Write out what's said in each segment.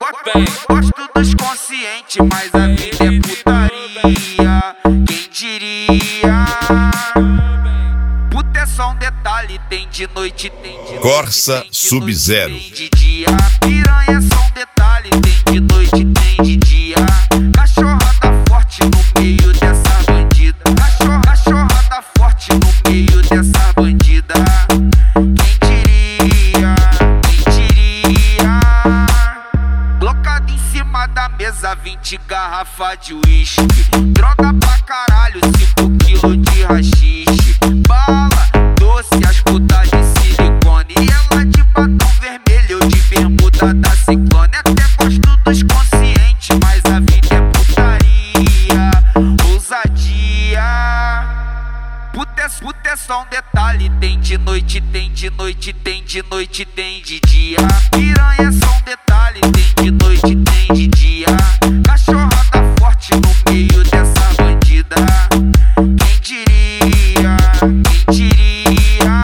Gosto dos conscientes, mas a vida é putaria. Quem diria? Puta é só um detalhe, tem de noite, tem de noite. Corsa Sub-Zero. Tem de dia, piranha é só um detalhe, tem de noite, tem de dia. Cachorrada forte no meio dessa bandida. Cachorrada forte no meio dessa bandida. Quem diria? Quem diria? Colocado em cima da mesa 20 garrafas de uísque. Droga pra caralho, 5 quilos de rachixe. Bala doce, as putas de silicone. E ela de batom vermelho, eu de bermuda da Ciclone. Até gosto dos conscientes, mas a vida é putaria. Ousadia. Puta é só um detalhe, tem de noite, tem de noite, tem de noite, tem de dia. Piranha é só um detalhe, tem de noite, tem de dia. Cachorrada forte no meio dessa bandida. Quem diria? Quem diria?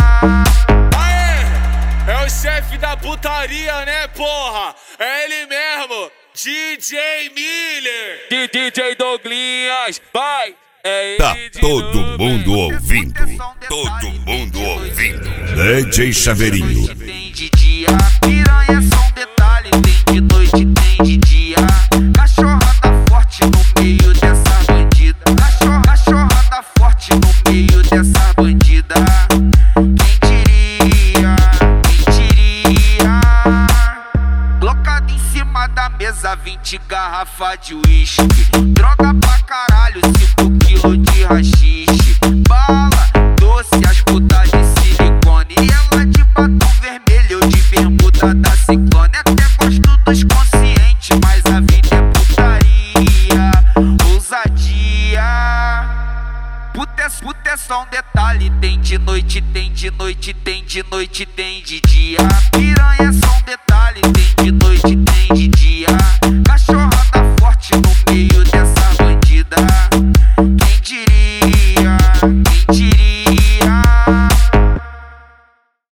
Aê! É o chefe da putaria, né, porra? É ele mesmo, DJ Miller. DJ Douglinhas, vai! Tá todo mundo ouvindo. Todo mundo ouvindo. DJ Chaveirinho. Tem de dia, piranha é só um detalhe, tem de noite, tem de dia. Cachorrada forte no meio dessa bandida. Cachorrada forte no meio dessa bandida. Quem diria? Quem diria? Colocado em cima da mesa 20 garrafas de uísque. Droga pra caralho, 5 quilos de rachixe. Bala doce, as putas de silicone. E ela de batom vermelho, eu de bermuda da Ciclone. Até gosto dos conscientes, mas a vida é putaria. Ousadia. Puta é só um detalhe, tem de noite, tem de noite, tem de noite, tem de dia. Piranha